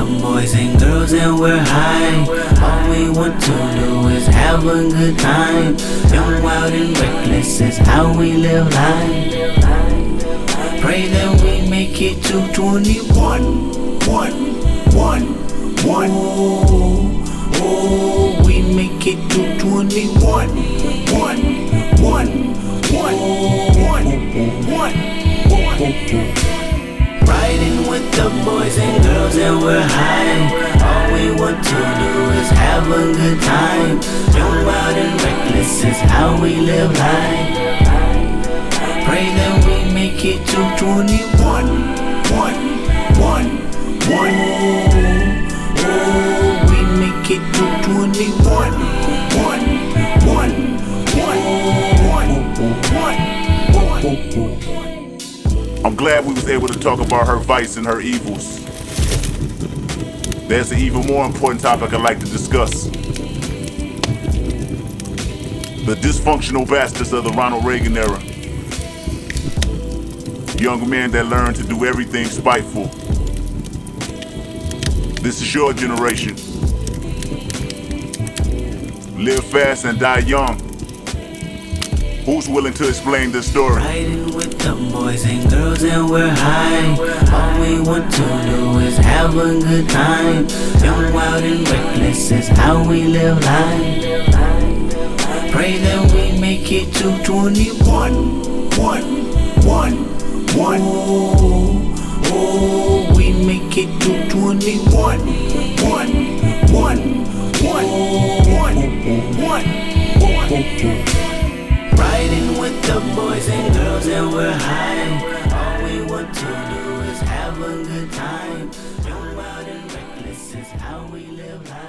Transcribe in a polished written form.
them boys and girls and we're high. All we want to do is have a good time. Young, wild and reckless is how we live life. Pray that we make it to 21. Oh, we make it to 21. Riding with the boys and girls and we're high. All we want to do is have a good time. Young, wild and reckless is how we live life. Pray that we make it to 21. Oh, we make it to 21. I'm glad we was able to talk about her vice and her evils. There's an even more important topic I'd like to discuss. The dysfunctional bastards of the Ronald Reagan era. Young men that learn to do everything spiteful. This is your generation. Live fast and die young. Who's willing to explain this story? Riding with the boys and girls and we're high. All we want to do is have a good time. Young, wild and reckless is how we live life. Pray that we make it to 21. Oh, we make it to 21. Riding with the boys and girls and we're high. All we want to do is have a good time. Young, wild and reckless is how we live life.